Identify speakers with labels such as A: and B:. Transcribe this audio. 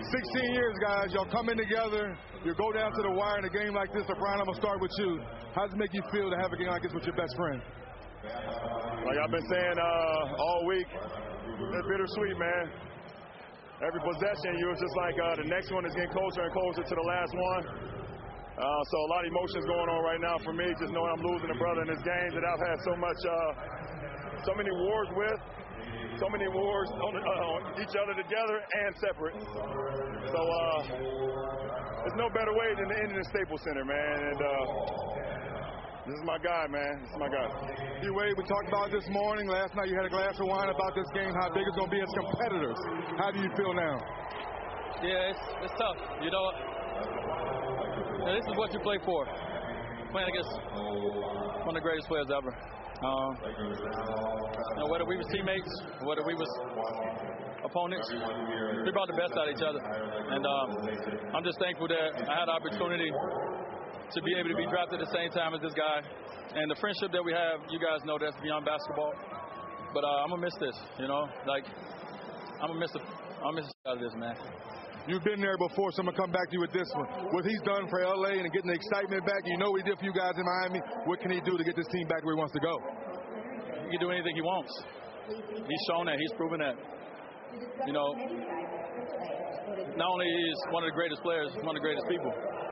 A: 16 years, guys. Y'all come in together. You go down to the wire in a game like this. So, Brian, I'm going to start with you. How does it make you feel to have a game like this with your best friend?
B: Like I've been saying all week, it's bittersweet, man. Every possession, it's just like the next one is getting closer and closer to the last one. So a lot of emotions going on right now for me, just knowing I'm losing a brother in this game that I've had so many wars with, so many wars on each other together and separate. So there's no better way than to end in the Staples Center, man. And this is my guy, man. This is my guy.
A: D-Wade, we talked about this morning. Last night you had a glass of wine about this game, how big it's going to be as competitors. How do you feel now?
C: Yeah, it's tough. You know, this is what you play for. Playing against one of the greatest players ever. Whether we were teammates, whether we was opponents, we brought the best out of each other. And I'm just thankful that I had the opportunity to be able to be drafted at the same time as this guy. And the friendship that we have, you guys know that's beyond basketball. But I'm going to miss this, I'm going to miss out of this, man.
A: You've been there before. So I'm going to come back to you with this one. What he's done for L.A. and getting the excitement back, you know what he did for you guys in Miami. What can he do to get this team back where he wants to go?
C: He can do anything he wants. He's shown that. He's proven that. Not only is one of the greatest players, one of the greatest people.